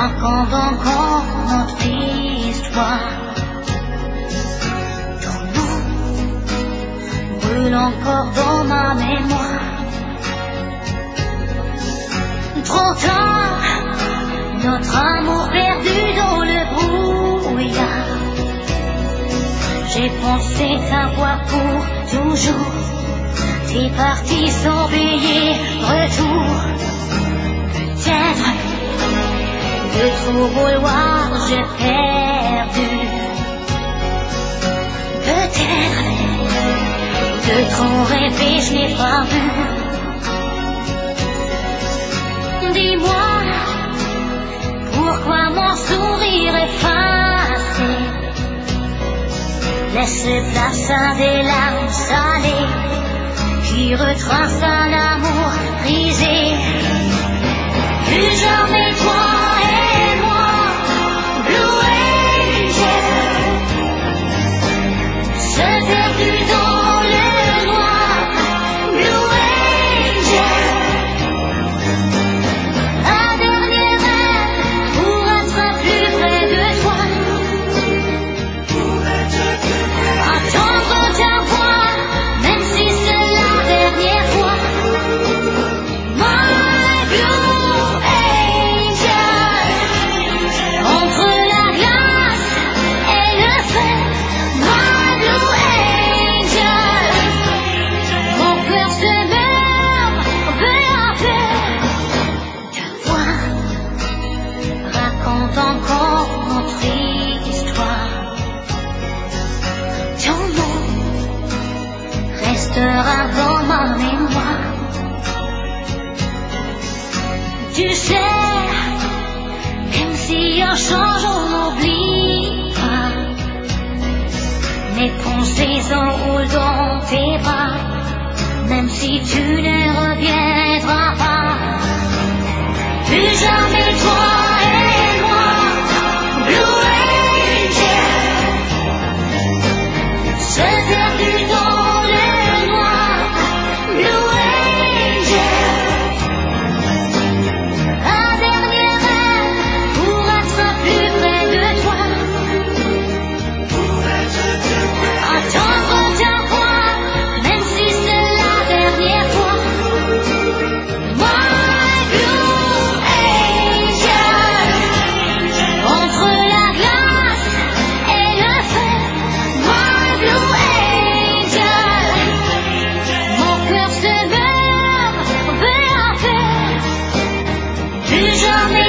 raconte encore notre histoire. Ton nom brûle encore dans ma mémoire. Trop tard, notre amour perdu dans le brouillard. J'ai pensé t'avoir pour toujours. T'es parti sans payer retour. Peut-être de trop vouloir j'ai perdu. Peut-être de trop rêver je n'ai pas vu. Dis-moi pourquoi mon sourire effacé laisse place à des larmes salées qui retracent un amour brisé. Plus jamais toi et moi, Blue Angel, se perdu dans le noir. Blue Angel, un dernier rêve pour être plus près de toi. Attendre ta voix, même si c'est la dernière fois. My Blue Angel, entre la glace et le feu. My Blue Angel, mon cœur se meurt peu à peu. Ta voix raconte encore notre histoire. Ton nom restera dans ma mémoire. Tu sais, même si on change, on n'oublie pas. Mes pensées s'enroulent dans tes bras, même si tu ne reviendras pas. Plus jamais toi et moi, Blue Angel, se perdu dans le noir. Blue Angel, un dernier rêve pour être plus près de toi. Attendre ta voix, même si c'est la dernière fois. My Blue Angel, entre la glace et le feu. My Blue Angel, mon cœur se meurt peu à peu. Plus jamais